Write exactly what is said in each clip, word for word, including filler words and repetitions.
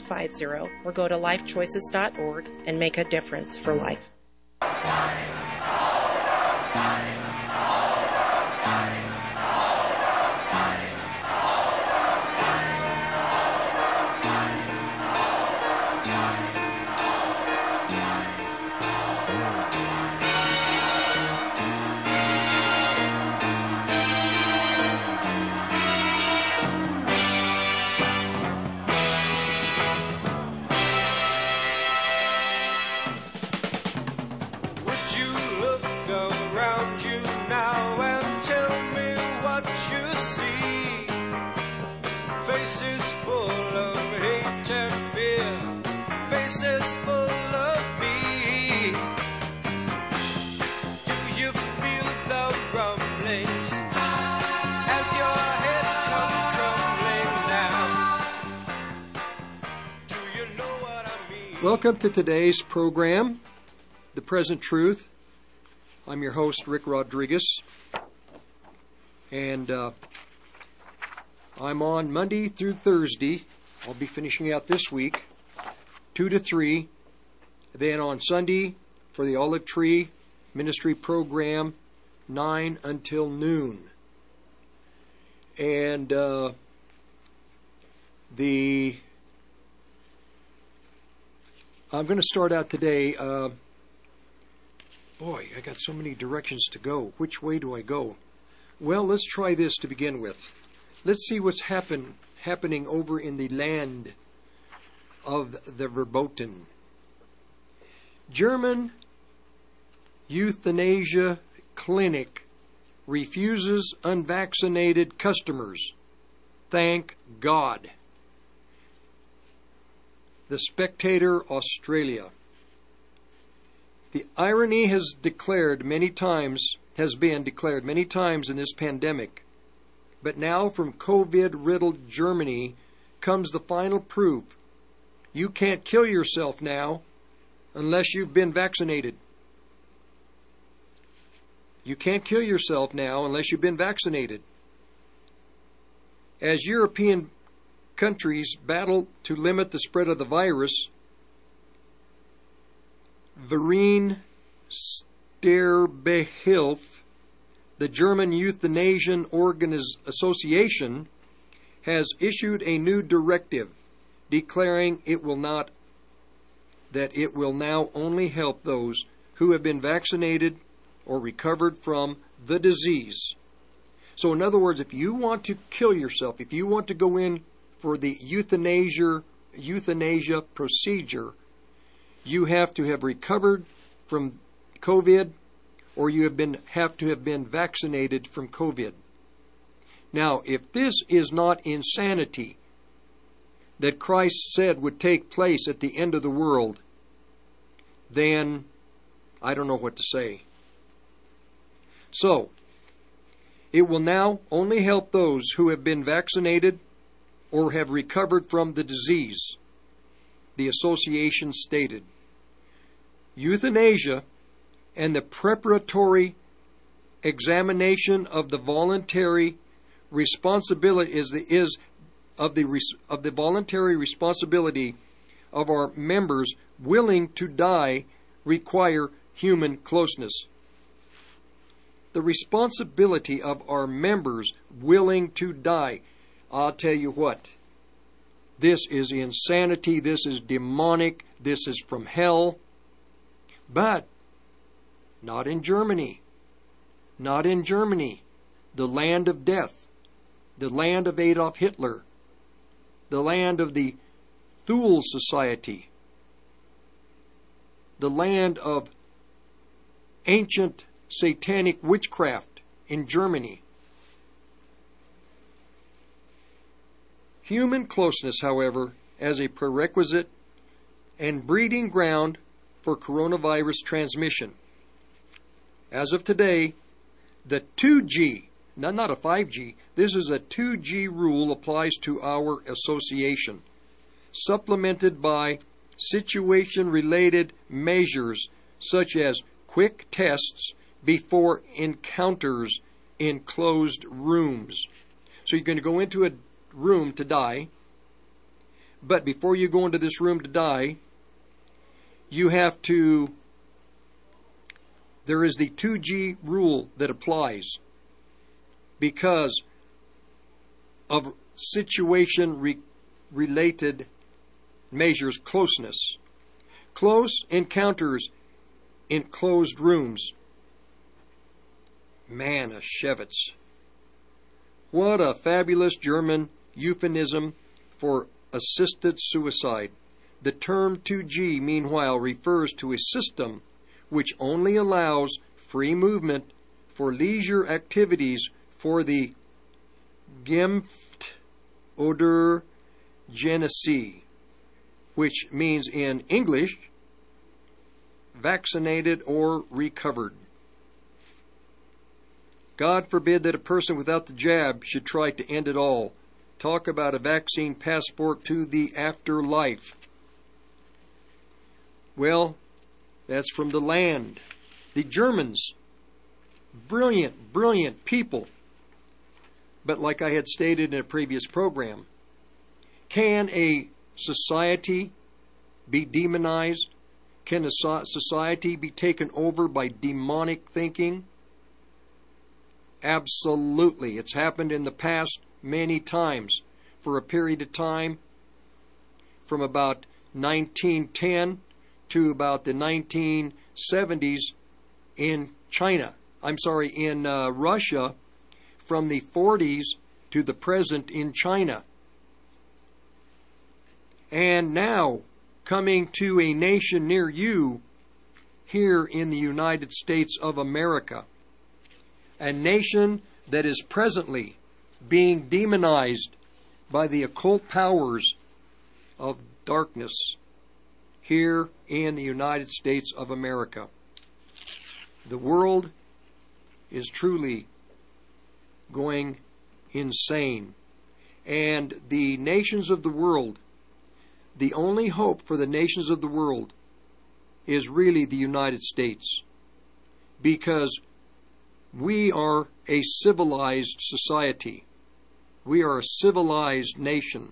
five zero or go to life choices dot org and make a difference for life. Welcome to today's program, The Present Truth. I'm your host, Rick Rodriguez, and uh, I'm on Monday through Thursday. I'll be finishing out this week, two to three. Then on Sunday for the Olive Tree Ministry Program, nine until noon. And uh, the... I'm going to start out today. Uh, boy, I got so many directions to go. Which way do I go? Well, let's try this to begin with. Let's see what's happen, happening over in the land of the verboten. German euthanasia clinic refuses unvaccinated customers. Thank God. The Spectator, Australia. The irony has declared many times, has been declared many times in this pandemic. But now from COVID-riddled Germany comes the final proof. You can't kill yourself now unless you've been vaccinated. You can't kill yourself now unless you've been vaccinated. As European countries battle to limit the spread of the virus, Verein Sterbehilfe, the German Euthanasian Organiz- Association, has issued a new directive declaring it will not that it will now only help those who have been vaccinated or recovered from the disease. So in other words, if you want to kill yourself, if you want to go in for the euthanasia, euthanasia procedure, you have to have recovered from COVID, or you have been have to have been vaccinated from COVID. Now, if this is not insanity that Christ said would take place at the end of the world, then I don't know what to say. So, it will now only help those who have been vaccinated or have recovered from the disease, the association stated. Euthanasia and the preparatory examination of the voluntary responsibility is the is of the of the voluntary responsibility of our members willing to die require human closeness. The responsibility of our members willing to die. I'll tell you what, this is insanity, this is demonic, this is from hell, but not in Germany, not in Germany, the land of death, the land of Adolf Hitler, the land of the Thule Society, the land of ancient satanic witchcraft in Germany. Human closeness, however, as a prerequisite and breeding ground for coronavirus transmission. As of today, the two G, not, not a five G, this is a two G rule applies to our association, supplemented by situation-related measures such as quick tests before encounters in closed rooms. So you're going to go into a room to die, But before you go into this room to die, you have to, there is the two G rule that applies because of situation re- related measures, closeness. Close encounters in closed rooms. Manischewitz. What a fabulous German euphemism for assisted suicide. The term two G, meanwhile, refers to a system which only allows free movement for leisure activities for the Geimpft oder Genesi, which means in English, vaccinated or recovered. God forbid that a person without the jab should try to end it all. Talk about a vaccine passport to the afterlife. Well, that's from the land. The Germans, brilliant, brilliant people. But like I had stated in a previous program, can a society be demonized? Can a society be taken over by demonic thinking? Absolutely. It's happened in the past many times. For a period of time from about nineteen ten to about the nineteen seventies in China. I'm sorry, in uh, Russia, from the forties to the present in China. And now, coming to a nation near you, here in the United States of America. A nation that is presently being demonized by the occult powers of darkness here in the United States of America. The world is truly going insane. And the nations of the world, the only hope for the nations of the world is really the United States. Because we are a civilized society. We are a civilized nation.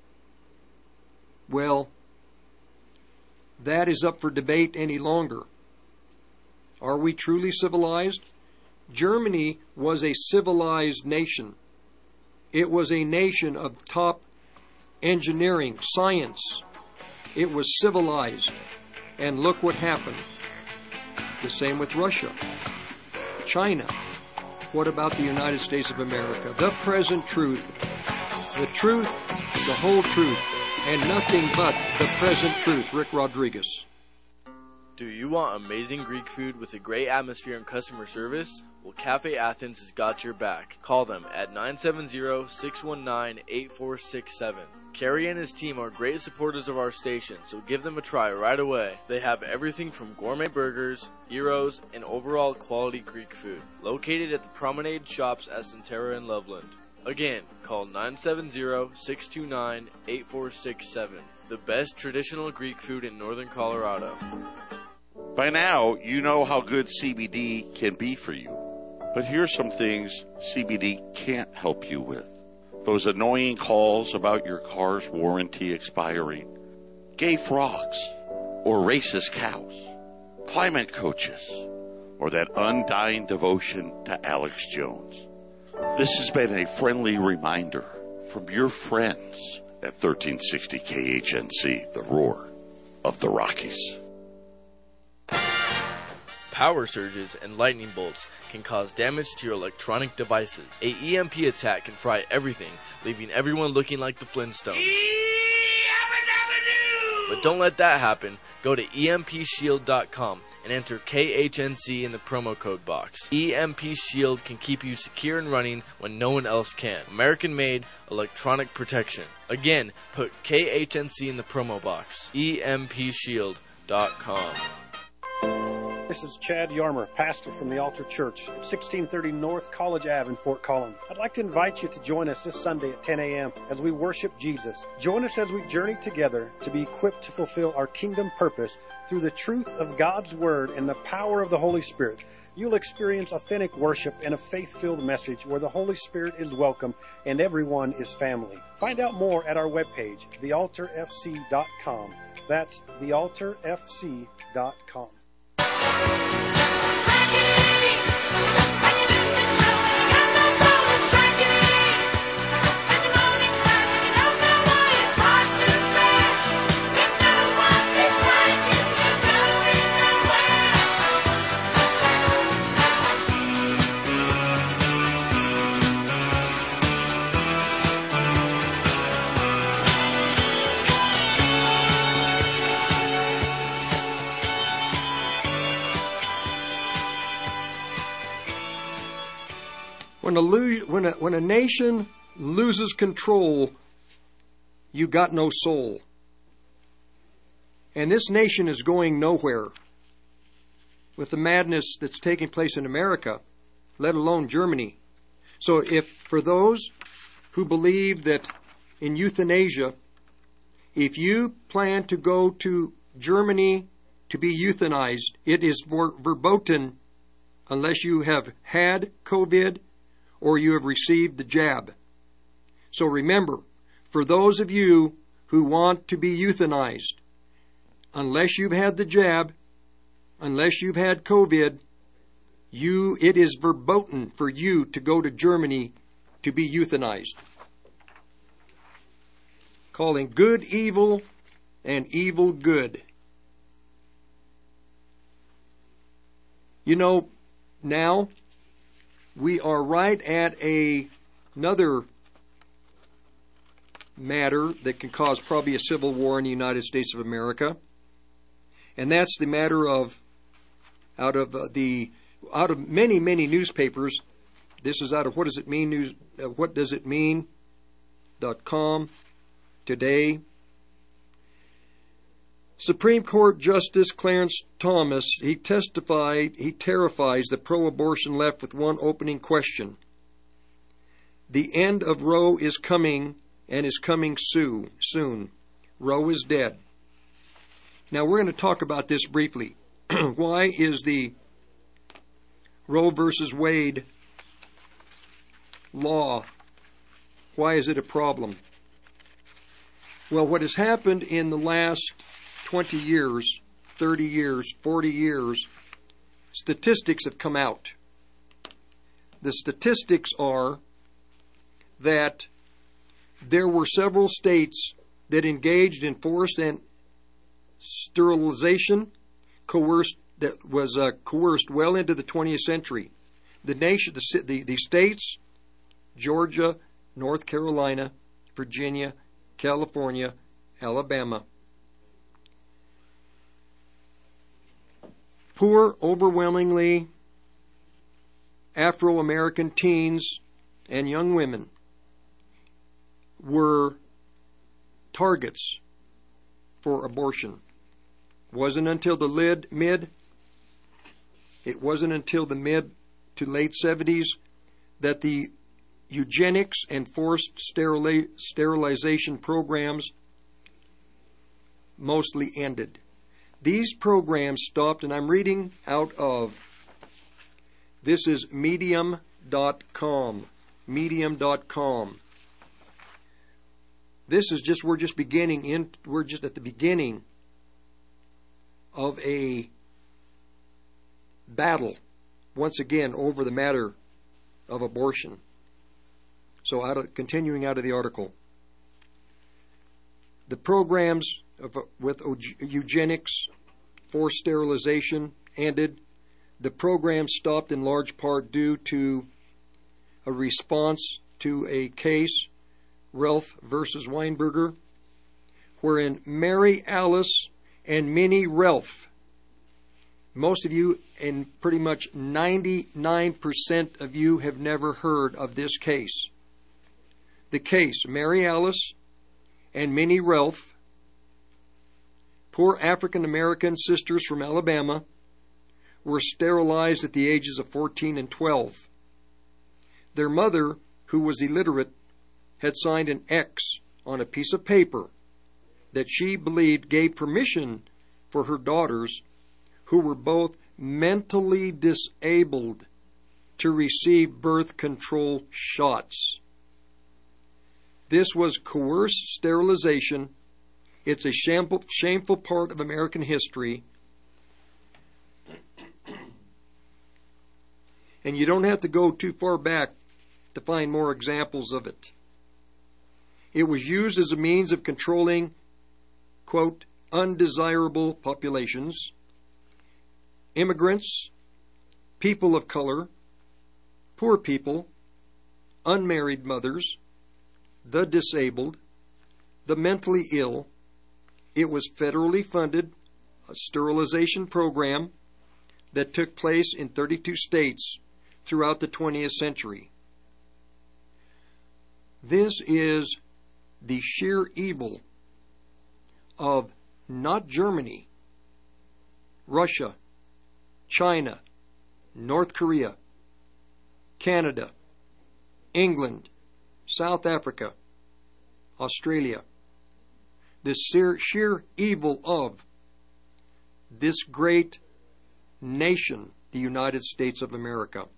Well, that is up for debate any longer. Are we truly civilized? Germany was a civilized nation. It was a nation of top engineering, science. It was civilized. And look what happened. The same with Russia. China. What about the United States of America? The present truth. The truth, the whole truth, and nothing but the present truth. Rick Rodriguez. Do you want amazing Greek food with a great atmosphere and customer service? Well, Cafe Athens has got your back. Call them at nine seven zero, six one nine, eight four six seven. Carrie and his team are great supporters of our station, so give them a try right away. They have everything from gourmet burgers, gyros, and overall quality Greek food. Located at the Promenade Shops at Centera in Loveland. Again, call nine seven zero, six two nine, eight four six seven. The best traditional Greek food in northern Colorado. By now, you know how good C B D can be for you. But here's some things C B D can't help you with. Those annoying calls about your car's warranty expiring, gay frogs, or racist cows, climate coaches, or that undying devotion to Alex Jones. This has been a friendly reminder from your friends at thirteen sixty K H N C, the roar of the Rockies. Power surges and lightning bolts can cause damage to your electronic devices. A E M P attack can fry everything, leaving everyone looking like the Flintstones. But don't let that happen. Go to E M P shield dot com and enter K H N C in the promo code box. E M P Shield can keep you secure and running when no one else can. American-made electronic protection. Again, put K H N C in the promo box. E M P shield dot com. This is Chad Yarmer, pastor from the Altar Church, sixteen thirty North College Avenue in Fort Collins. I'd like to invite you to join us this Sunday at ten a.m. as we worship Jesus. Join us as we journey together to be equipped to fulfill our kingdom purpose through the truth of God's Word and the power of the Holy Spirit. You'll experience authentic worship and a faith-filled message where the Holy Spirit is welcome and everyone is family. Find out more at our webpage, the altar f c dot com. That's the altar f c dot com. When a, lo- when, a, when a nation loses control, you got no soul. And this nation is going nowhere with the madness that's taking place in America, let alone Germany. So if for those who believe that in euthanasia, if you plan to go to Germany to be euthanized, it is ver- verboten unless you have had COVID or you have received the jab. So remember, for those of you who want to be euthanized, unless you've had the jab, unless you've had COVID, you it is verboten for you to go to Germany to be euthanized. Calling good evil and evil good. You know, now we are right at a, another matter that can cause probably a civil war in the United States of America, and that's the matter of out of uh, the out of many many newspapers. This is out of what does it mean news? Uh, what does it mean? Dot com today. Supreme Court Justice Clarence Thomas, he testified, he terrifies the pro-abortion left with one opening question. The end of Roe is coming and is coming soon. Soon. Roe is dead. Now we're going to talk about this briefly. Why is the Roe versus Wade law, why is it a problem? Well, what has happened in the last twenty years, thirty years, forty years, statistics have come out. The statistics are that there were several states that engaged in forced and sterilization, coerced that was uh, coerced well into the twentieth century. The nation, the, the the states, Georgia, North Carolina, Virginia, California, Alabama. Poor, overwhelmingly Afro-American teens and young women were targets for abortion. Wasn't until the lid, mid, it wasn't until the mid to late seventies that the eugenics and forced sterili- sterilization programs mostly ended. These programs stopped, and I'm reading out of, this is medium dot com, medium dot com. This is just, we're just beginning, in, we're just at the beginning of a battle, once again, over the matter of abortion. So out of, continuing out of the article, the programs of, with eugenics, forced sterilization ended. The program stopped in large part due to a response to a case, Ralph versus Weinberger, wherein Mary Alice and Minnie Ralph, most of you and pretty much ninety-nine percent of you have never heard of this case. The case, Mary Alice and Minnie Ralph, poor African-American sisters from Alabama, were sterilized at the ages of fourteen and twelve. Their mother, who was illiterate, had signed an X on a piece of paper that she believed gave permission for her daughters, who were both mentally disabled to receive birth control shots. This was coerced sterilization. It's a shameful, shameful part of American history. And you don't have to go too far back to find more examples of it. It was used as a means of controlling, quote, undesirable populations, immigrants, people of color, poor people, unmarried mothers, the disabled, the mentally ill. It was federally funded, a sterilization program that took place in thirty-two states throughout the twentieth century. This is the sheer evil of not Germany, Russia, China, North Korea, Canada, England, South Africa, Australia. The sheer, sheer evil of this great nation, the United States of America.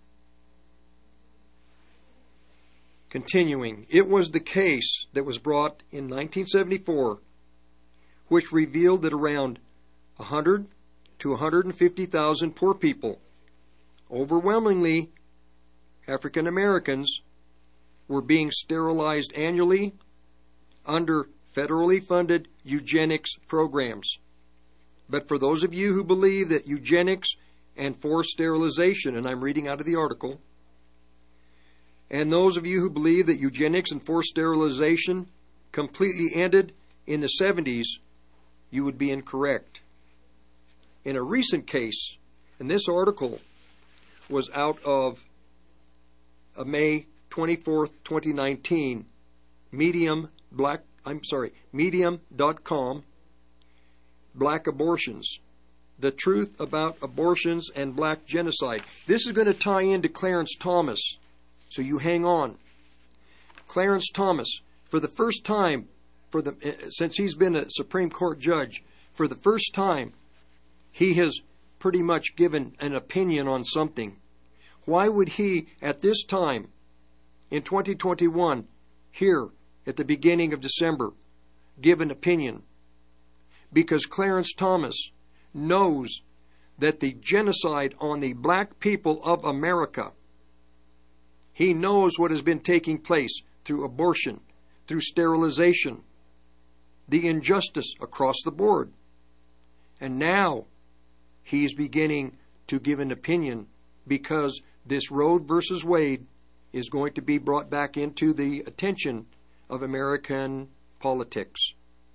Continuing, it was the case that was brought in nineteen seventy-four, which revealed that around one hundred to one hundred fifty thousand poor people, overwhelmingly African Americans, were being sterilized annually under federally funded eugenics programs. But for those of you who believe that eugenics and forced sterilization, and I'm reading out of the article, and those of you who believe that eugenics and forced sterilization completely ended in the seventies, you would be incorrect. In a recent case, and this article was out of uh, May twenty-fourth, twenty nineteen, Medium Black, I'm sorry, Medium dot com, Black Abortions, the truth about abortions and black genocide. This is going to tie into Clarence Thomas, so you hang on. Clarence Thomas, for the first time, for the since he's been a Supreme Court judge, for the first time, he has pretty much given an opinion on something. Why would he, at this time, in twenty twenty-one, here at the beginning of December, give an opinion? Because Clarence Thomas knows that the genocide on the black people of America, he knows what has been taking place through abortion, through sterilization, the injustice across the board. And now he's beginning to give an opinion because this Roe versus Wade is going to be brought back into the attention of American politics.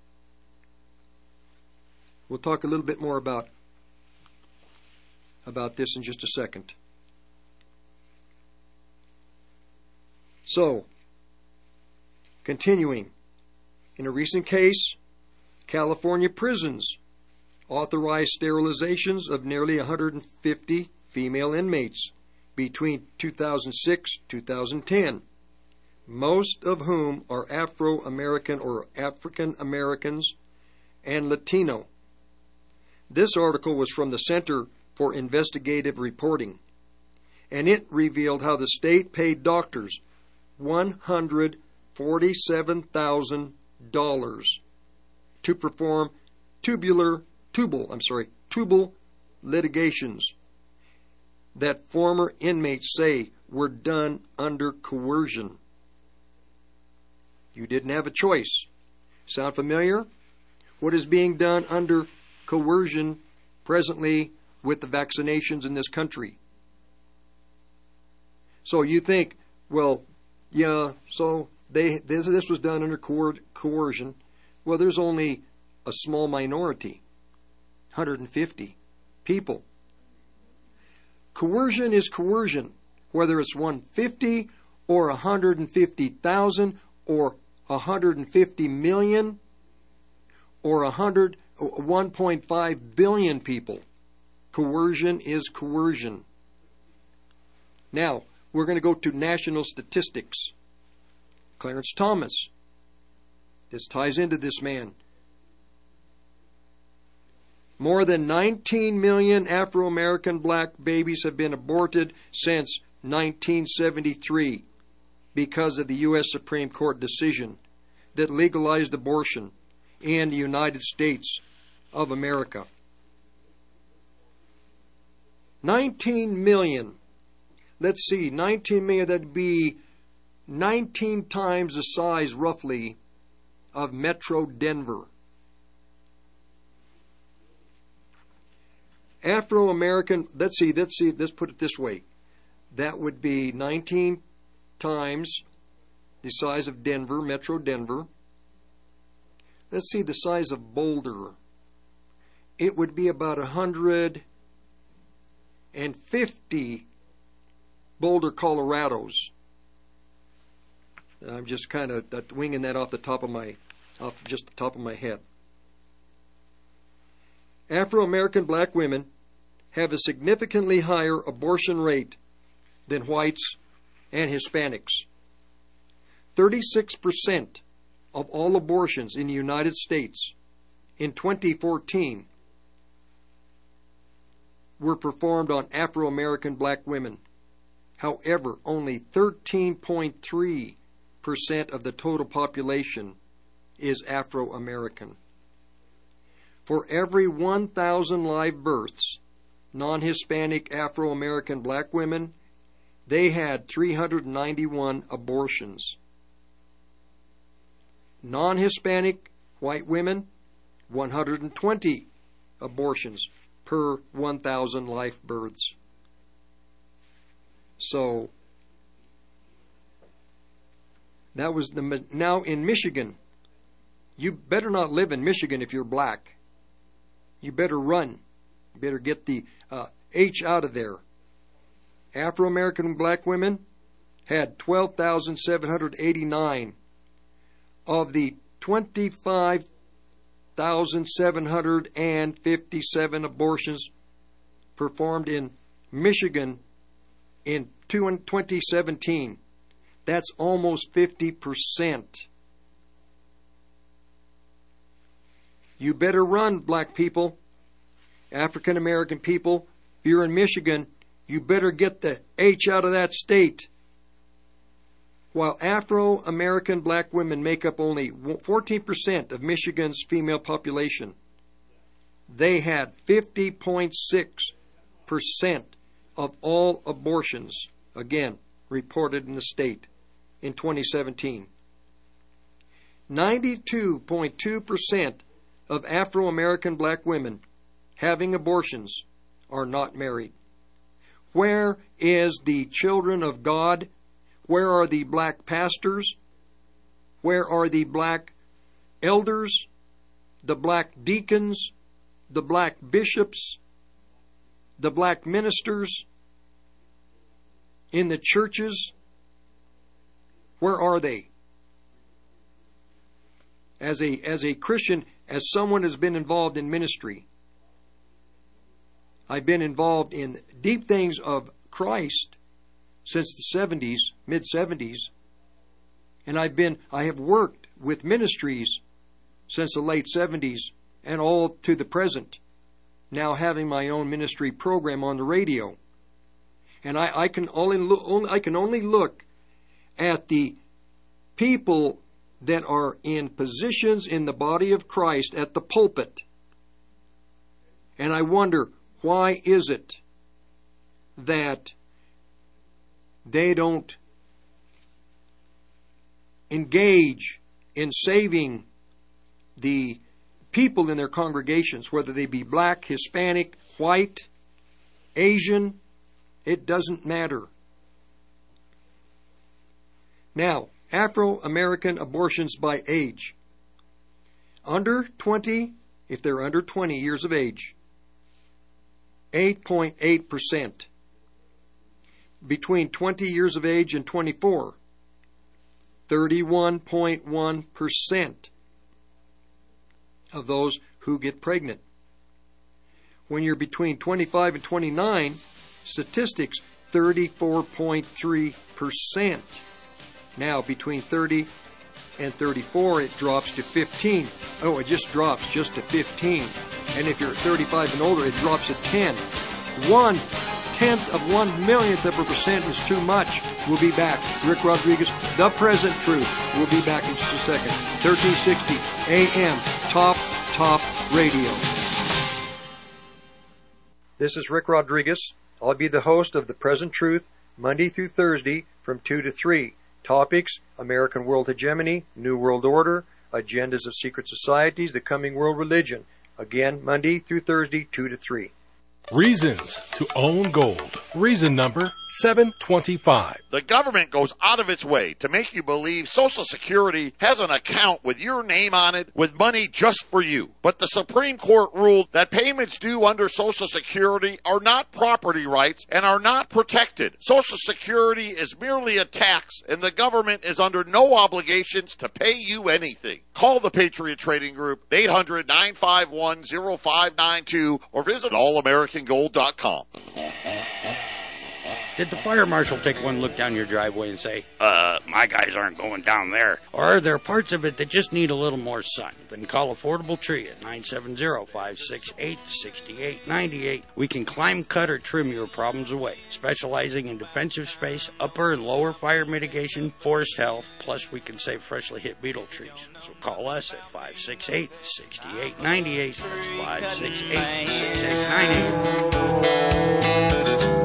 We'll talk a little bit more about, about this in just a second. So, continuing, in a recent case, California prisons authorized sterilizations of nearly one hundred fifty female inmates between two thousand six to two thousand ten, most of whom are Afro-American or African Americans and Latino. This article was from the Center for Investigative Reporting, and it revealed how the state paid doctors one hundred forty-seven thousand dollars to perform tubular, tubal, I'm sorry, tubal litigations that former inmates say were done under coercion. You didn't have a choice. Sound familiar? What is being done under coercion presently with the vaccinations in this country? So you think, well, yeah, so they this, this was done under coer- coercion. Well, there's only a small minority, one hundred fifty people. Coercion is coercion, whether it's one hundred fifty or one hundred fifty thousand or one hundred fifty million or one hundred, one point five billion people. Coercion is coercion. Now, we're going to go to national statistics. Clarence Thomas. This ties into this man. More than nineteen million Afro-American black babies have been aborted since nineteen seventy-three because of the U S Supreme Court decision that legalized abortion in the United States of America. nineteen million. Let's see, nineteen million, that'd be nineteen times the size, roughly, of Metro Denver. Afro-American, let's see, let's see, let's put it this way. That would be nineteen times the size of Denver, Metro Denver. Let's see the size of Boulder. It would be about one hundred fifty Boulder, Colorados. I'm just kind of winging that off the top of my, off just the top of my head. Afro-American black women have a significantly higher abortion rate than whites and Hispanics. thirty-six percent of all abortions in the United States in twenty fourteen were performed on Afro-American black women. However, only thirteen point three percent of the total population is Afro-American. For every one thousand live births, non-Hispanic Afro-American black women, they had three hundred ninety-one abortions. Non-Hispanic white women, one hundred twenty abortions per one thousand live births. So, that was the, now in Michigan, you better not live in Michigan if you're black. You better run. You better get the uh, H out of there. Afro-American black women had twelve thousand seven hundred eighty-nine of the twenty-five thousand seven hundred fifty-seven abortions performed in Michigan in twenty seventeen. That's almost fifty percent. You better run, black people, African American people. If you're in Michigan, you better get the H out of that state. While Afro-American black women make up only fourteen percent of Michigan's female population, they had fifty point six percent of all abortions, again, reported in the state in twenty seventeen. ninety-two point two percent of Afro-American black women having abortions are not married. Where is the children of God? Where are the black pastors? Where are the black elders, the black deacons, the black bishops, the black ministers in the churches? Where are they? As a, as a Christian, as someone who's been involved in ministry, I've been involved in deep things of Christ since the seventies, mid seventies, and I've been I have worked with ministries since the late seventies and all to the present, now having my own ministry program on the radio. And I, I can only look, only I can only look at the people that are in positions in the body of Christ at the pulpit, and I wonder, why is it that they don't engage in saving the people in their congregations, whether they be black, Hispanic, white, Asian? It doesn't matter. Now, Afro-American abortions by age. Under twenty, if they're under twenty years of age, eight point eight percent. Between twenty years of age and twenty-four, thirty-one point one percent of those who get pregnant. When you're between twenty-five and twenty-nine, statistics, thirty-four point three percent. Now, between thirty and thirty-four, it drops to fifteen. Oh, it just drops just to fifteen. And if you're thirty-five and older, it drops to ten. One tenth of one millionth of a percent is too much. We'll be back. Rick Rodriguez, The Present Truth. We'll be back in just a second. thirteen sixty A M, Top, Top Radio. This is Rick Rodriguez. I'll be the host of The Present Truth, Monday through Thursday from two to three. Topics: American world hegemony, New World Order, agendas of secret societies, the coming world religion. Again, Monday through Thursday, two to three. Reasons to own gold. Reason number seven twenty-five. The government goes out of its way to make you believe Social Security has an account with your name on it with money just for you. But the Supreme Court ruled that payments due under Social Security are not property rights and are not protected. Social Security is merely a tax, and the government is under no obligations to pay you anything. Call the Patriot Trading Group, eight hundred, nine five one, oh five nine two, or visit all american gold dot com. Did the fire marshal take one look down your driveway and say, uh, my guys aren't going down there? Or are there parts of it that just need a little more sun? Then call Affordable Tree at nine seven zero, five six eight, six eight nine eight. We can climb, cut, or trim your problems away, specializing in defensive space, upper and lower fire mitigation, forest health, plus we can save freshly hit beetle trees. So call us at five six eight, six eight nine eight. That's five six eight, six eight nine eight.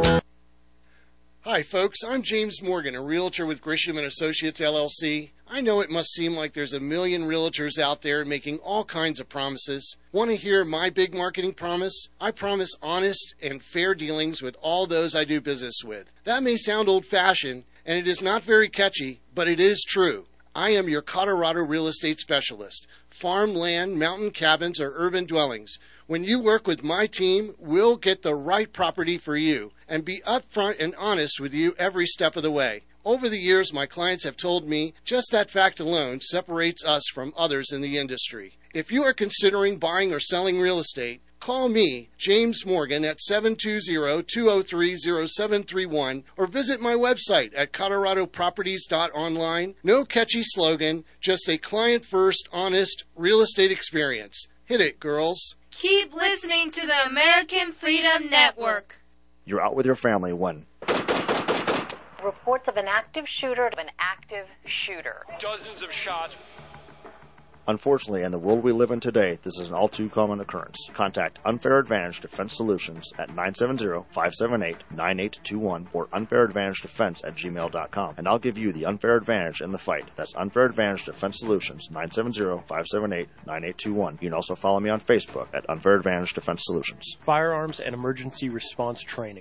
Hi folks, I'm James Morgan, a realtor with Grisham and Associates L L C. I know it must seem like there's a million realtors out there making all kinds of promises. Want to hear my big marketing promise? I promise honest and fair dealings with all those I do business with. That may sound old-fashioned, and it is not very catchy, but it is true. I am your Colorado real estate specialist. Farm land, mountain cabins, or urban dwellings. When you work with my team, we'll get the right property for you and be upfront and honest with you every step of the way. Over the years, my clients have told me just that fact alone separates us from others in the industry. If you are considering buying or selling real estate, call me, James Morgan, at seven two zero, two zero three, zero seven three one or visit my website at colorado properties dot online. No catchy slogan, just a client-first, honest real estate experience. Hit it, girls. Keep listening to the American Freedom Network. You're out with your family when? Reports of an active shooter, of an active shooter. Dozens of shots. Unfortunately, in the world we live in today, this is an all too common occurrence. Contact Unfair Advantage Defense Solutions at nine seven zero, five seven eight, nine eight two one or unfair advantage defense at gmail dot com, and I'll give you the unfair advantage in the fight. That's Unfair Advantage Defense Solutions, nine seven zero, five seven eight, nine eight two one. You can also follow me on Facebook at Unfair Advantage Defense Solutions. Firearms and emergency response training.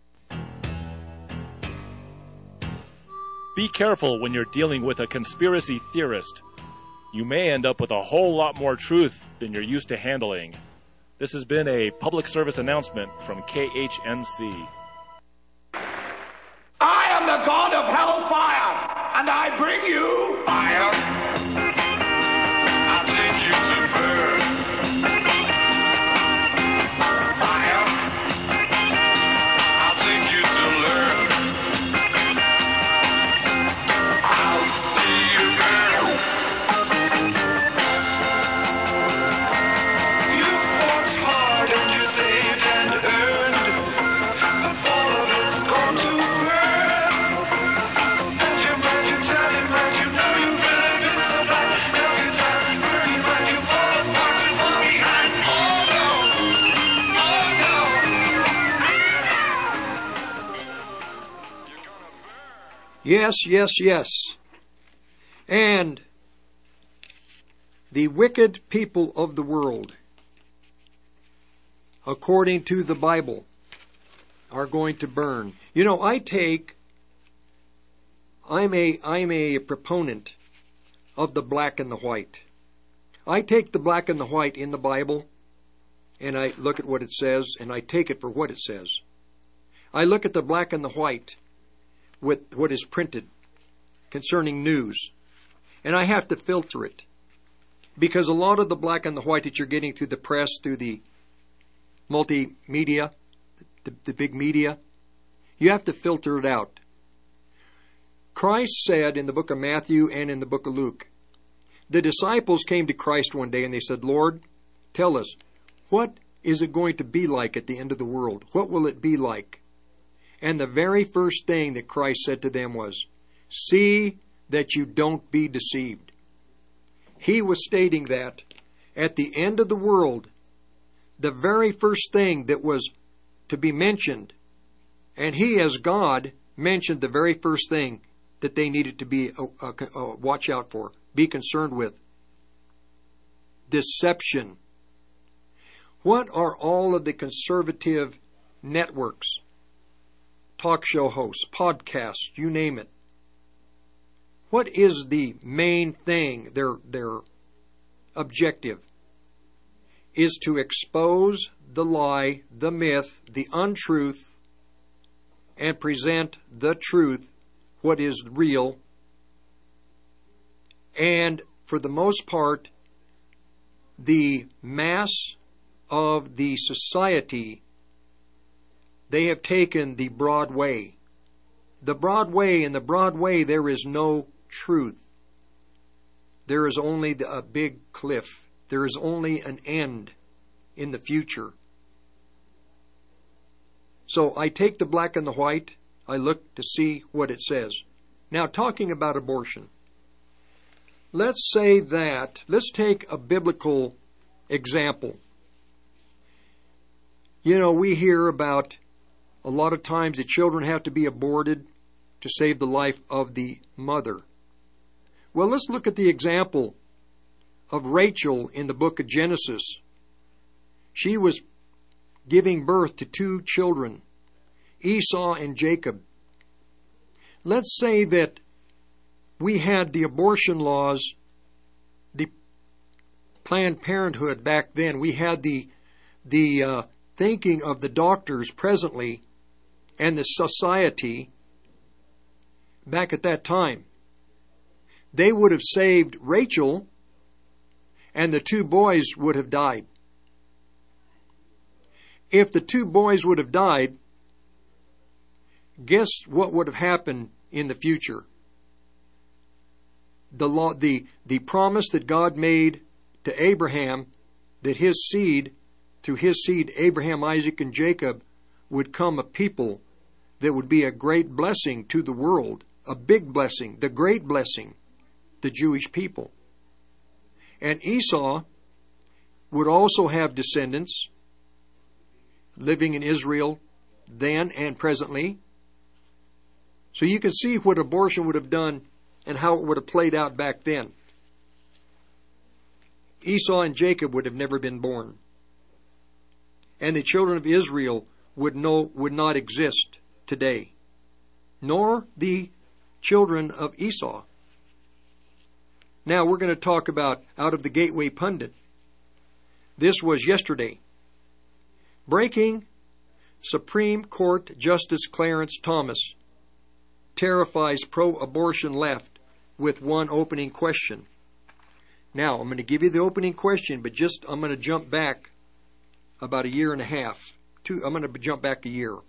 Be careful when you're dealing with a conspiracy theorist. You may end up with a whole lot more truth than you're used to handling. This has been a public service announcement from K H N C. I am the god of hellfire, and I bring you fire. I'll take you to burn. Fire. I'll take you to learn. I'll see you burn. You fought hard and you saved and earned. All of it's going to burn. And you might, you tell him that you know you really been so bad. As you turn, burning when you fall apart, you fall behind. Oh no, oh no. Yes, yes, yes. And the wicked people of the world, according to the Bible, are going to burn. You know, I take, I'm a, I'm a proponent of the black and the white. I take the black and the white in the Bible, and I look at what it says, and I take it for what it says. I look at the black and the white with what is printed concerning news, and I have to filter it. Because a lot of the black and the white that you're getting through the press, through the multimedia, the, the big media, you have to filter it out. Christ said in the book of Matthew and in the book of Luke, the disciples came to Christ one day and they said, Lord, tell us, What is it going to be like at the end of the world? What will it be like? And the very first thing that Christ said to them was, see that you don't be deceived. He was stating that at the end of the world, the very first thing that was to be mentioned, and He as God mentioned the very first thing that they needed to be uh, uh, uh, watch out for, be concerned with. Deception. What are all of the conservative networks, talk show hosts, podcasts, you name it? What is the main thing, their, their objective? Is to expose the lie, the myth, the untruth, and present the truth, what is real. And for the most part, the mass of the society, they have taken the broad way. The broad way, in the broad way, there is no truth. There is only a big cliff. There is only an end in the future. So I take the black and the white. I look to see what it says. Now, talking about abortion. Let's say that, let's take a biblical example. You know, we hear about a lot of times that children have to be aborted to save the life of the mother. Well, let's look at the example of Rachel in the book of Genesis. She was giving birth to two children, Esau and Jacob. Let's say that we had the abortion laws, the Planned Parenthood back then. We had the the uh, thinking of the doctors presently and the society back at that time. They would have saved Rachel, and the two boys would have died. If the two boys would have died, guess what would have happened in the future? The law, the, the promise that God made to Abraham, that his seed, through his seed, Abraham, Isaac, and Jacob, would come a people that would be a great blessing to the world, a big blessing, the great blessing, the Jewish people. And Esau would also have descendants living in Israel then and presently. So you can see what abortion would have done and how it would have played out back then. Esau and Jacob would have never been born. And the children of Israel would no, would not exist today, nor the children of Esau. Now we're going to talk about out of the Gateway Pundit. This was yesterday. Breaking, Supreme Court Justice Clarence Thomas terrifies pro-abortion left with one opening question. Now, I'm going to give you the opening question, but just I'm going to jump back about a year and a half. Two, I'm going to jump back a year.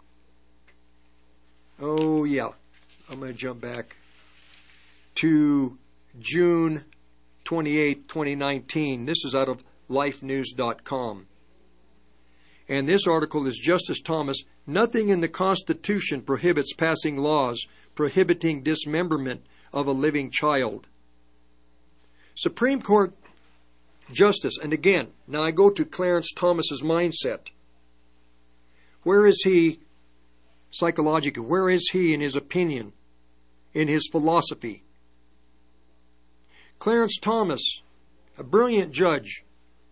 Oh, yeah. I'm going to jump back to June twenty-eighth, twenty nineteen. This is out of life news dot com. And this article is Justice Thomas, nothing in the Constitution prohibits passing laws prohibiting dismemberment of a living child. Supreme Court Justice, and again, now I go to Clarence Thomas's mindset. Where is he psychologically? Where is he in his opinion, in his philosophy? Clarence Thomas, a brilliant judge.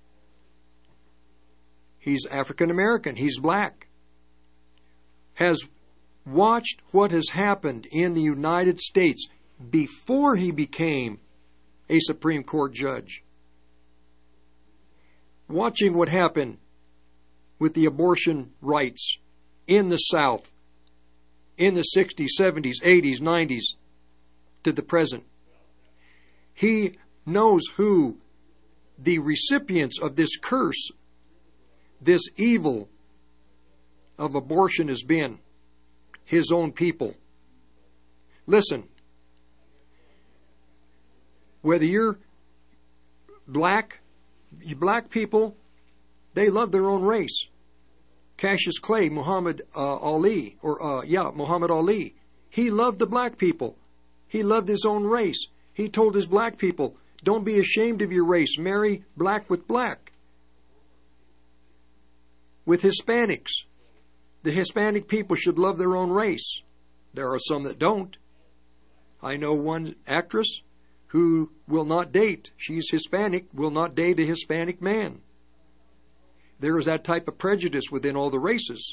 He's African American. He's black. Has watched what has happened in the United States before he became a Supreme Court judge. Watching what happened with the abortion rights in the South in the sixties, seventies, eighties, nineties to the present. He knows who the recipients of this curse, this evil of abortion has been. His own people. Listen, whether you're black, you black people, They love their own race. Cassius Clay, Muhammad uh, Ali, or uh, yeah, Muhammad Ali, he loved the black people. He loved his own race. He told his black people, don't be ashamed of your race. Marry black with black. With Hispanics, the Hispanic people should love their own race. There are some that don't. I know one actress who will not date. She's Hispanic, will not date a Hispanic man. There is that type of prejudice within all the races.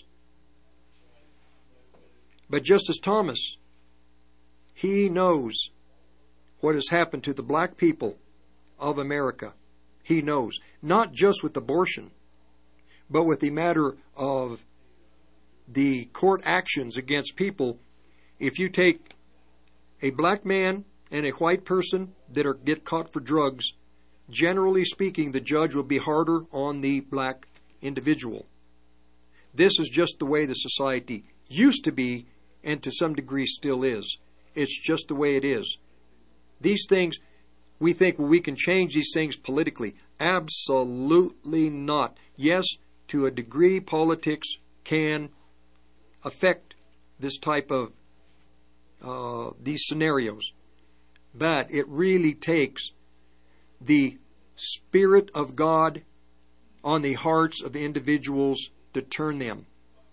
But Justice Thomas, he knows what has happened to the black people of America. He knows. Not just with abortion, but with the matter of the court actions against people. If you take a black man and a white person that are get caught for drugs, generally speaking, the judge will be harder on the black individual. This is just the way the society used to be, and to some degree still is. It's just the way it is. These things, we think, well, we can change these things politically. Absolutely not. Yes, to a degree, politics can affect this type of uh, these scenarios. But it really takes the Spirit of God on the hearts of individuals to turn them.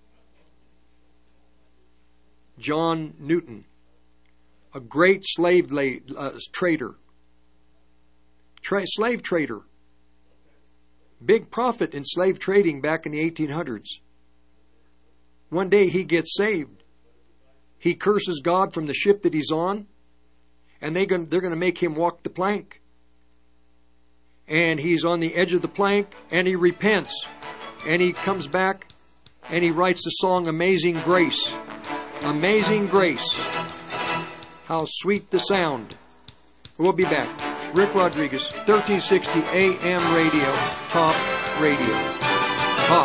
John Newton, a great slave la- uh, trader, tra- slave trader, big prophet in slave trading back in the eighteen hundreds. One day he gets saved. He curses God from the ship that he's on, and they gonna, they're going to make him walk the plank. And he's on the edge of the plank, and he repents. And he comes back, and he writes the song Amazing Grace. Amazing Grace. How sweet the sound. We'll be back. Rick Rodriguez, thirteen sixty A M Radio, Talk Radio. Talk.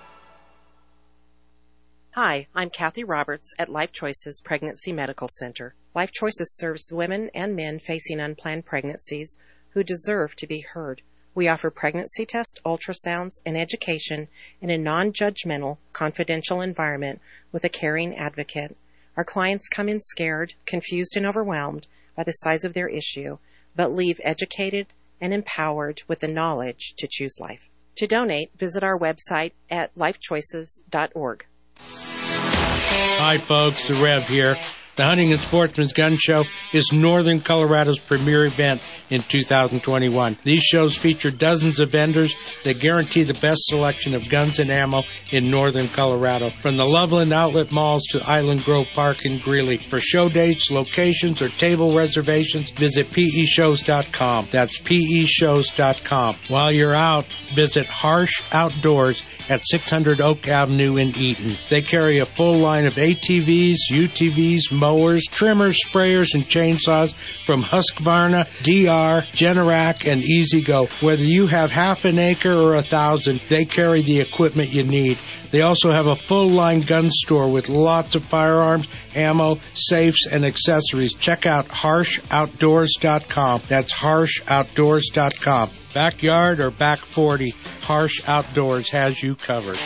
Hi, I'm Kathy Roberts at Life Choices Pregnancy Medical Center. Life Choices serves women and men facing unplanned pregnancies who deserve to be heard. We offer pregnancy tests, ultrasounds, and education in a non-judgmental, confidential environment with a caring advocate. Our clients come in scared, confused, and overwhelmed by the size of their issue, but leave educated and empowered with the knowledge to choose life. To donate, visit our website at life choices dot org. Hi, folks. The Rev here. The Hunting and Sportsman's Gun Show is Northern Colorado's premier event in two thousand twenty-one. These shows feature dozens of vendors that guarantee the best selection of guns and ammo in Northern Colorado, from the Loveland Outlet Malls to Island Grove Park in Greeley. For show dates, locations, or table reservations, visit P E shows dot com. That's P E shows dot com. While you're out, visit Harsh Outdoors at six hundred Oak Avenue in Eaton. They carry a full line of A T Vs, U T Vs, mowers, trimmers, sprayers, and chainsaws from Husqvarna, D R, Generac, and E-Z-Go. Whether you have half an acre or a thousand, they carry the equipment you need. They also have a full-line gun store with lots of firearms, ammo, safes, and accessories. Check out harsh outdoors dot com. That's harsh outdoors dot com. Backyard or back forty, Harsh Outdoors has you covered.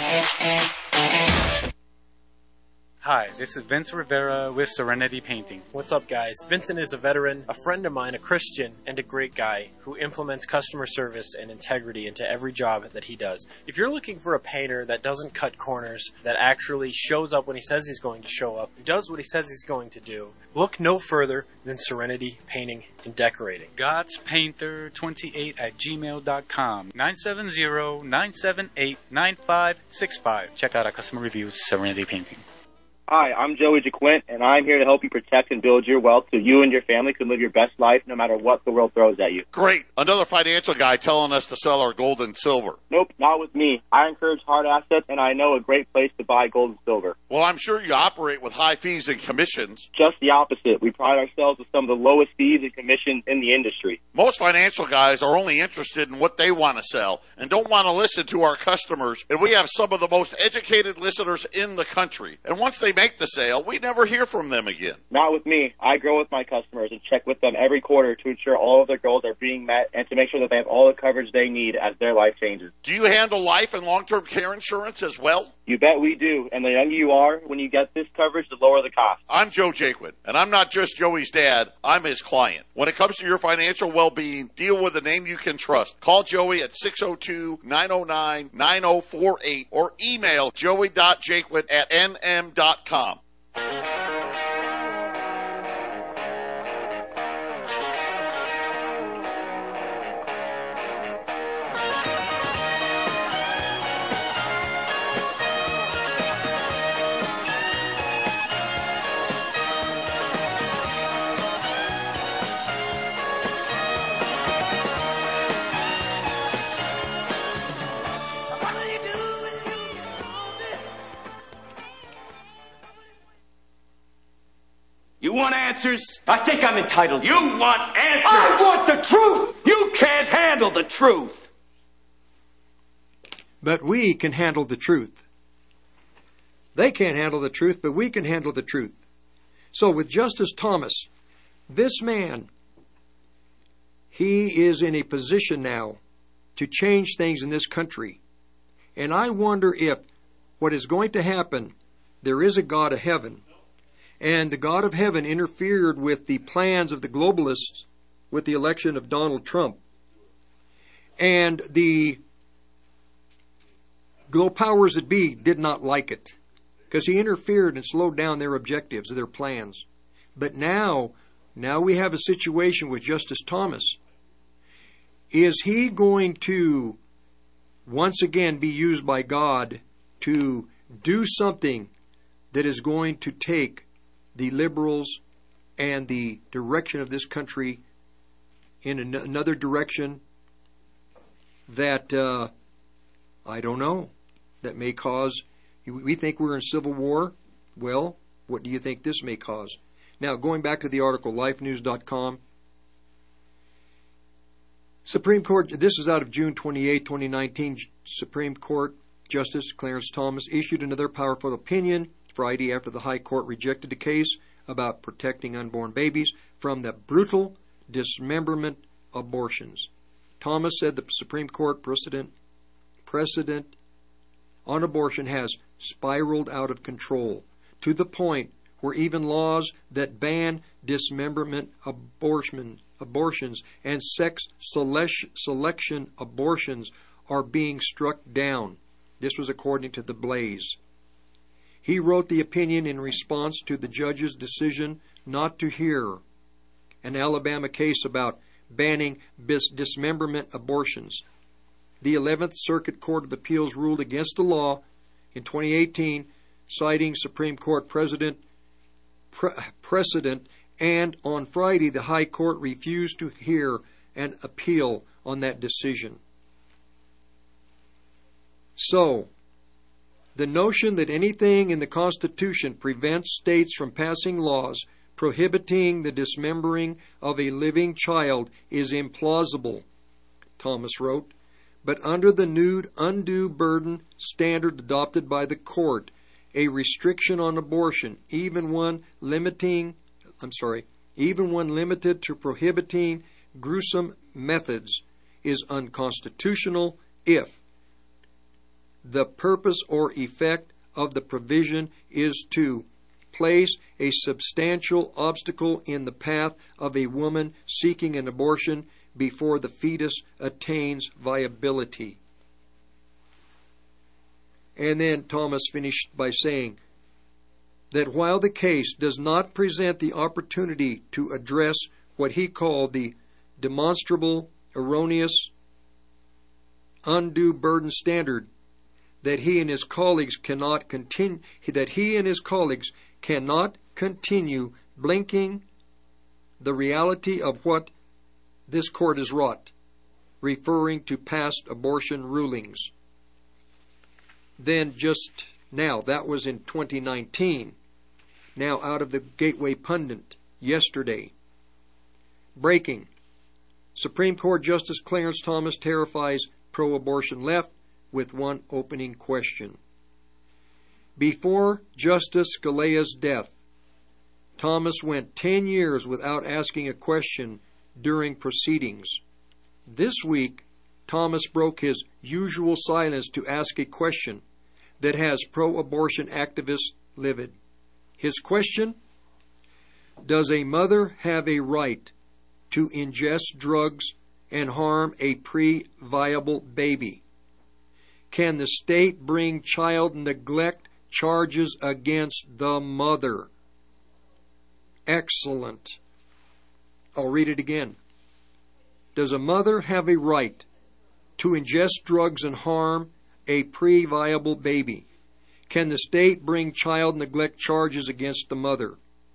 Hi, this is Vince Rivera with Serenity Painting. What's up, guys? Vincent is a veteran, a friend of mine, a Christian, and a great guy who implements customer service and integrity into every job that he does. If you're looking for a painter that doesn't cut corners, that actually shows up when he says he's going to show up, does what he says he's going to do, look no further than Serenity Painting and Decorating. Gods Painter twenty-eight at gmail dot com. nine seven zero, nine seven eight, nine five six five. Check out our customer reviews, Serenity Painting. Hi, I'm Joey JaQuint, and I'm here to help you protect and build your wealth so you and your family can live your best life no matter what the world throws at you. Great. Another financial guy telling us to sell our gold and silver. Nope, not with me. I encourage hard assets, and I know a great place to buy gold and silver. Well, I'm sure you operate with high fees and commissions. Just the opposite. We pride ourselves with some of the lowest fees and commissions in the industry. Most financial guys are only interested in what they want to sell and don't want to listen to our customers, and we have some of the most educated listeners in the country. And once they make the sale, we never hear from them again. Not with me. I grow with my customers and check with them every quarter to ensure all of their goals are being met and to make sure that they have all the coverage they need as their life changes. Do you handle life and long-term care insurance as well? You bet we do. And the younger you are, when you get this coverage, the lower the cost. I'm Joe Jaquin, and I'm not just Joey's dad. I'm his client. When it comes to your financial well-being, deal with a name you can trust. Call Joey at six oh two, nine oh nine, nine oh four eight or email joey dot jaquin at n m dot com. You want answers? I think I'm entitled. You want answers? I want the truth! You can't handle the truth! But we can handle the truth. They can't handle the truth, but we can handle the truth. So with Justice Thomas, this man, he is in a position now to change things in this country. And I wonder if what is going to happen, there is a God of heaven, and the God of heaven interfered with the plans of the globalists with the election of Donald Trump. And the global powers that be did not like it because he interfered and slowed down their objectives, their plans. But now, now we have a situation with Justice Thomas. Is he going to once again be used by God to do something that is going to take the liberals and the direction of this country in an- another direction that, uh, I don't know, that may cause, we think we're in civil war. Well, what do you think this may cause? Now, going back to the article, life news dot com, Supreme Court, this is out of June twenty-eighth, twenty nineteen, Supreme Court Justice Clarence Thomas issued another powerful opinion Friday after the High Court rejected a case about protecting unborn babies from the brutal dismemberment abortions. Thomas said the Supreme Court precedent, precedent on abortion has spiraled out of control to the point where even laws that ban dismemberment abortion, abortions and sex selection abortions are being struck down. This was according to the Blaze. He wrote the opinion in response to the judge's decision not to hear an Alabama case about banning bis- dismemberment abortions. The eleventh Circuit Court of Appeals ruled against the law in twenty eighteen, citing Supreme Court President pre- precedent, and on Friday the High Court refused to hear an appeal on that decision. So, the notion that anything in the Constitution prevents states from passing laws prohibiting the dismembering of a living child is implausible, Thomas wrote. But under the new undue burden standard adopted by the court, a restriction on abortion, even one limiting, I'm sorry, even one limited to prohibiting gruesome methods, is unconstitutional if the purpose or effect of the provision is to place a substantial obstacle in the path of a woman seeking an abortion before the fetus attains viability. And then Thomas finished by saying that while the case does not present the opportunity to address what he called the demonstrable, erroneous, undue burden standard, that he and his colleagues cannot continue that he and his colleagues cannot continue blinking the reality of what this court has wrought, referring to past abortion rulings. Then just now, that was in twenty nineteen. Now out of the Gateway Pundit yesterday. Breaking. Supreme Court Justice Clarence Thomas terrifies pro-abortion left with one opening question. Before Justice Scalia's death, Thomas went ten years without asking a question during proceedings. This week, Thomas broke his usual silence to ask a question that has pro-abortion activists livid. His question: does a mother have a right to ingest drugs and harm a pre-viable baby? Can the state bring child neglect charges against the mother? Excellent. I'll read it again. Does a mother have a right to ingest drugs and harm a pre-viable baby? Can the state bring child neglect charges against the mother?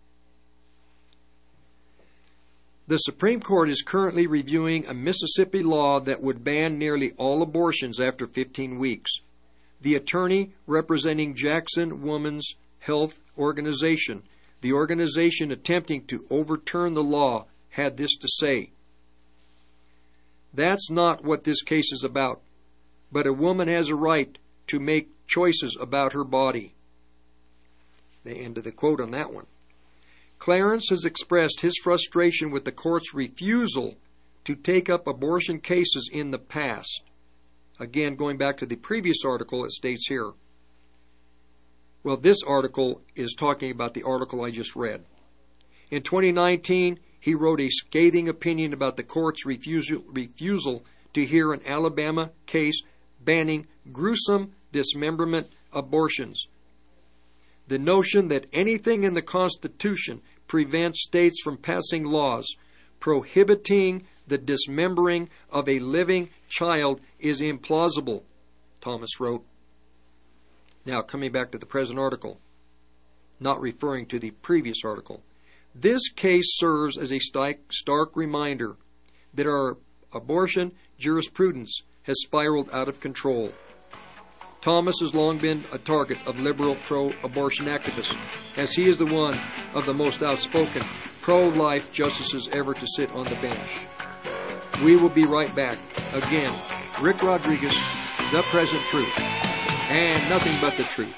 The Supreme Court is currently reviewing a Mississippi law that would ban nearly all abortions after fifteen weeks. The attorney representing Jackson Women's Health Organization, the organization attempting to overturn the law, had this to say: that's not what this case is about, but a woman has a right to make choices about her body. The end of the quote on that one. Clarence has expressed his frustration with the court's refusal to take up abortion cases in the past. Again, going back to the previous article, it states here. Well, this article is talking about the article I just read. In twenty nineteen, he wrote a scathing opinion about the court's refusal, refusal to hear an Alabama case banning gruesome dismemberment abortions. The notion that anything in the Constitution prevents states from passing laws prohibiting the dismembering of a living child is implausible, Thomas wrote. Now, coming back to the present article, not referring to the previous article. This case serves as a stark reminder that our abortion jurisprudence has spiraled out of control. Thomas has long been a target of liberal pro-abortion activists, as he is the one of the most outspoken pro-life justices ever to sit on the bench. We will be right back. Again, Rick Rodriguez, The Present Truth, and nothing but the truth.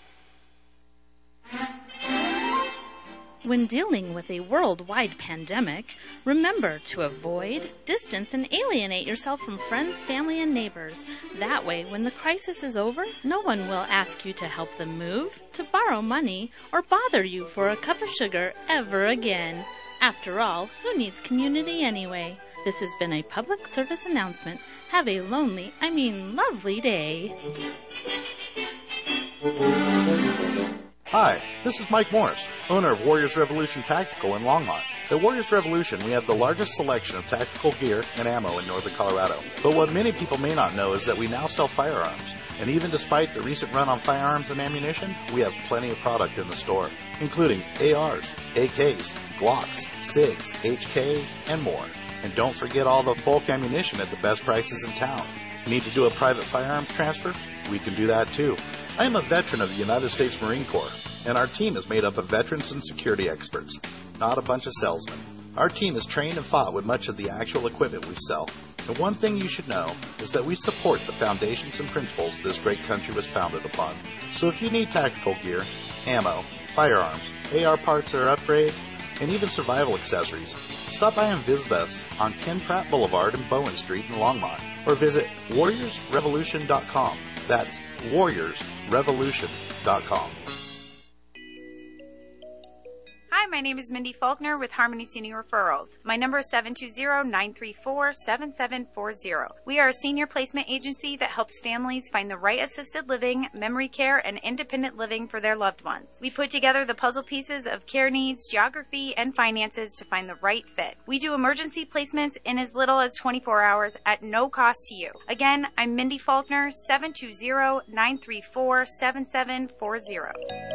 When dealing with a worldwide pandemic, remember to avoid, distance, and alienate yourself from friends, family, and neighbors. That way, when the crisis is over, no one will ask you to help them move, to borrow money, or bother you for a cup of sugar ever again. After all, who needs community anyway? This has been a public service announcement. Have a lonely, I mean lovely day. Hi, this is Mike Morris, owner of Warriors Revolution Tactical in Longmont. At Warriors Revolution, we have the largest selection of tactical gear and ammo in northern Colorado. But what many people may not know is that we now sell firearms. And even despite the recent run on firearms and ammunition, we have plenty of product in the store, including A Rs, A Ks, Glocks, SIGs, H K, and more. And don't forget all the bulk ammunition at the best prices in town. Need to do a private firearms transfer? We can do that too. I am a veteran of the United States Marine Corps, and our team is made up of veterans and security experts, not a bunch of salesmen. Our team is trained and fought with much of the actual equipment we sell. And one thing you should know is that we support the foundations and principles this great country was founded upon. So if you need tactical gear, ammo, firearms, A R parts or upgrades, and even survival accessories, stop by and visit us on Ken Pratt Boulevard and Bowen Street in Longmont, or visit warriors revolution dot com. That's warriors revolution dot com. Hi, my name is Mindy Faulkner with Harmony Senior Referrals. My number is seven two zero, nine three four, seven seven four zero. We are a senior placement agency that helps families find the right assisted living, memory care, and independent living for their loved ones. We put together the puzzle pieces of care needs, geography, and finances to find the right fit. We do emergency placements in as little as twenty-four hours at no cost to you. Again, I'm Mindy Faulkner, seven two zero, nine three four, seven seven four zero.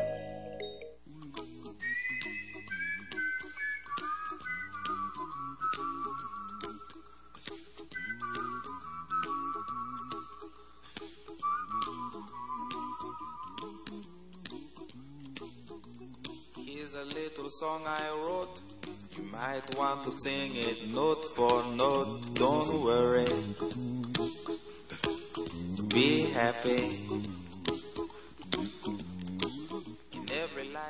A little song I wrote, you might want to sing it note for note. Don't worry, be happy.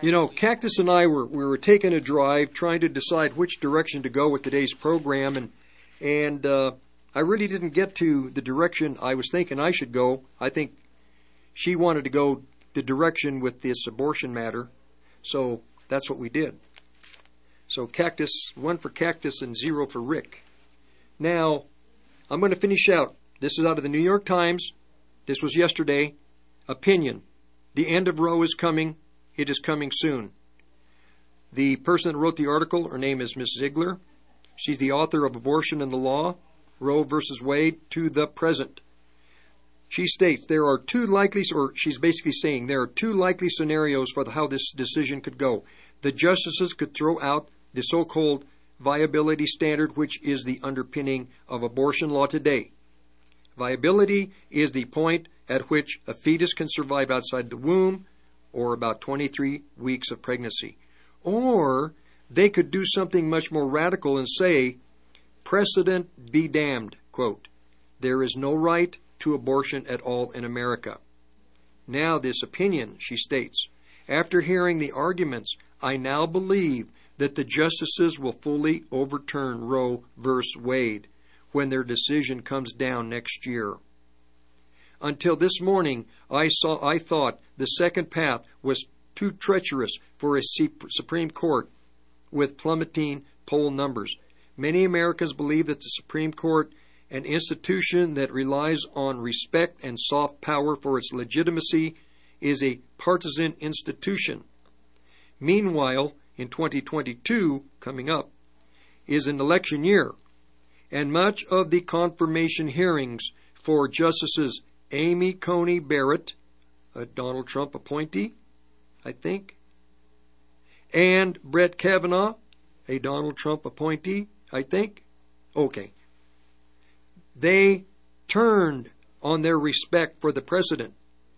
You know, Cactus and I were we were taking a drive, trying to decide which direction to go with today's program, and and uh, I really didn't get to the direction I was thinking I should go. I think she wanted to go the direction with this abortion matter, so that's what we did. So Cactus, one for Cactus and zero for Rick. Now, I'm going to finish out. This is out of the New York Times. This was yesterday. Opinion. The end of Roe is coming. It is coming soon. The person that wrote the article, her name is Miss Ziegler. She's the author of Abortion and the Law, Roe versus Wade, to the present. She states there are two likely, or she's basically saying there are two likely scenarios for the, how this decision could go. The justices could throw out the so-called viability standard, which is the underpinning of abortion law today. Viability is the point at which a fetus can survive outside the womb, or about twenty-three weeks of pregnancy. Or they could do something much more radical and say, precedent be damned, quote, there is no right to abortion at all in America. Now this opinion, she states, after hearing the arguments, I now believe that the justices will fully overturn Roe versus Wade when their decision comes down next year. Until this morning, I saw I thought the second path was too treacherous for a Supreme Court with plummeting poll numbers. Many Americans believe that the Supreme Court, an institution that relies on respect and soft power for its legitimacy, is a partisan institution. Meanwhile, in twenty twenty-two, coming up, is an election year, and much of the confirmation hearings for Justices Amy Coney Barrett, a Donald Trump appointee, I think, and Brett Kavanaugh, a Donald Trump appointee, I think. Okay. They turned on their respect for the president.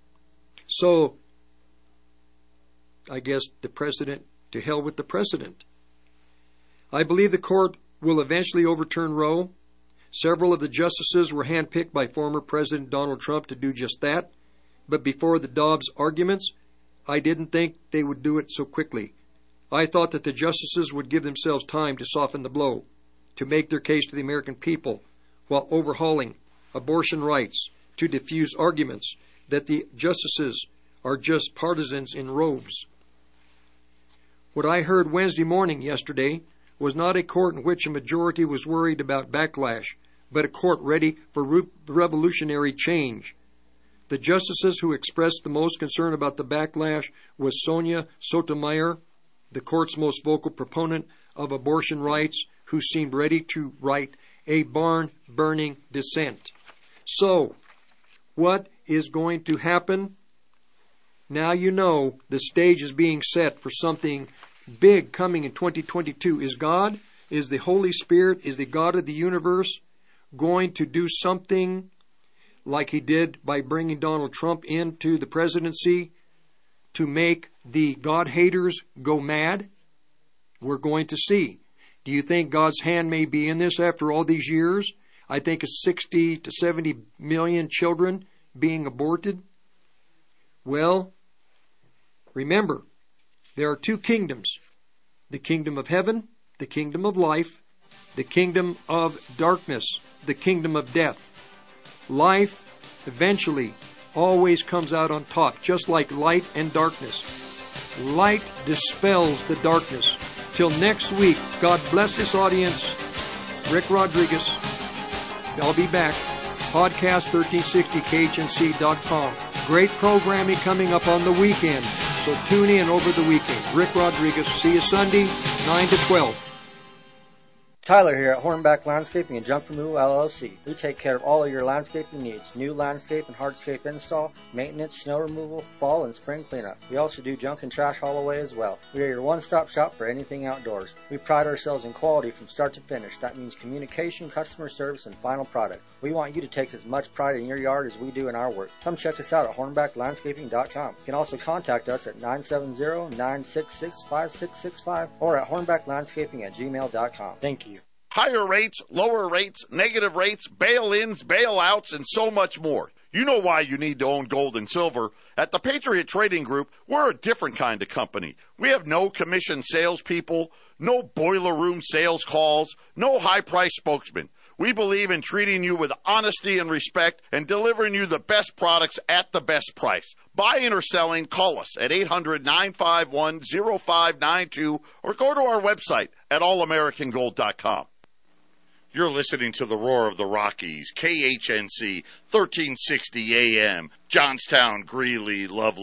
So, I guess the president, to hell with the president. I believe the court will eventually overturn Roe. Several of the justices were handpicked by former President Donald Trump to do just that. But before the Dobbs arguments, I didn't think they would do it so quickly. I thought that the justices would give themselves time to soften the blow, to make their case to the American people, while overhauling abortion rights, to diffuse arguments that the justices are just partisans in robes. What I heard Wednesday morning yesterday was not a court in which a majority was worried about backlash, but a court ready for re- revolutionary change. The justices who expressed the most concern about the backlash was Sonia Sotomayor, the court's most vocal proponent of abortion rights, who seemed ready to write a barn-burning dissent. So, what is going to happen? Now you know the stage is being set for something big coming in twenty twenty-two. Is God, is the Holy Spirit, is the God of the universe going to do something like he did by bringing Donald Trump into the presidency to make the God haters go mad? We're going to see. Do you think God's hand may be in this after all these years? I think it's sixty to seventy million children being aborted. Well, remember, there are two kingdoms, the kingdom of heaven, the kingdom of life, the kingdom of darkness, the kingdom of death. Life eventually always comes out on top, just like light and darkness. Light dispels the darkness. Till next week, God bless this audience. Rick Rodriguez. I'll be back. Podcast thirteen sixty K H N C dot com. Great programming coming up on the weekend. So tune in over the weekend. Rick Rodriguez. See you Sunday, nine to twelve. Tyler here at Hornback Landscaping and Junk Removal L L C. We take care of all of your landscaping needs. New landscape and hardscape install, maintenance, snow removal, fall and spring cleanup. We also do junk and trash haul away as well. We are your one-stop shop for anything outdoors. We pride ourselves in quality from start to finish. That means communication, customer service, and final product. We want you to take as much pride in your yard as we do in our work. Come check us out at hornback landscaping dot com. You can also contact us at nine seven zero, nine six six, five six six five or at hornback landscaping at gmail dot com. Thank you. Higher rates, lower rates, negative rates, bail-ins, bailouts, and so much more. You know why you need to own gold and silver. At the Patriot Trading Group, we're a different kind of company. We have no commission salespeople, no boiler room sales calls, no high-price spokesmen. We believe in treating you with honesty and respect and delivering you the best products at the best price. Buying or selling, call us at eight hundred, nine five one, oh five nine two or go to our website at all american gold dot com. You're listening to the Roar of the Rockies, K H N C, thirteen sixty A M, Johnstown, Greeley, Loveland.